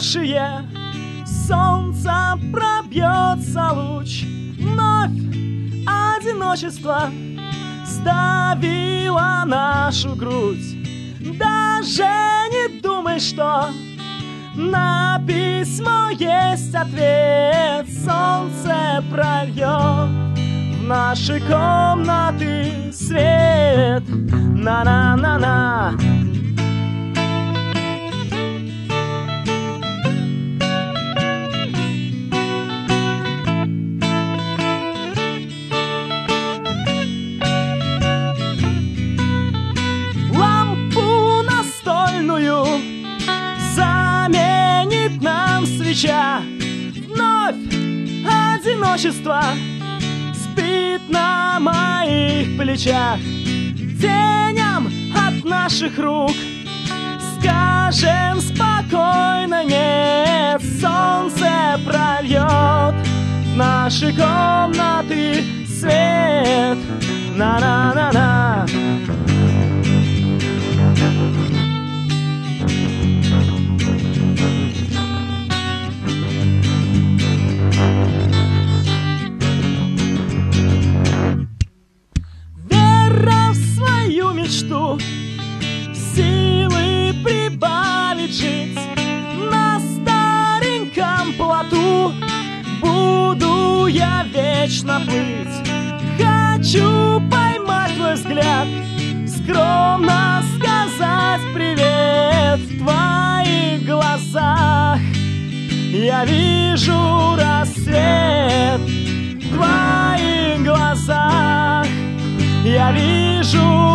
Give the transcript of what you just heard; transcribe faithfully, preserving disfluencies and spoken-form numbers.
нашие солнца пробьется луч. Вновь одиночество сдавило нашу грудь. Даже не думай, что на письмо есть ответ. Солнце прольет в наши комнаты свет. На-на-на-на. Лампу настольную заменит нам свеча. Вновь одиночество спит на моих плечах. Теням от наших рук скажем спокойно нет. Солнце прольет в наши комнаты свет. На-на-на-на. Мечту, силы прибавить жить. На стареньком плоту буду я вечно плыть. Хочу поймать твой взгляд, скромно сказать привет. В твоих глазах я вижу рассвет. В твоих глазах я вижу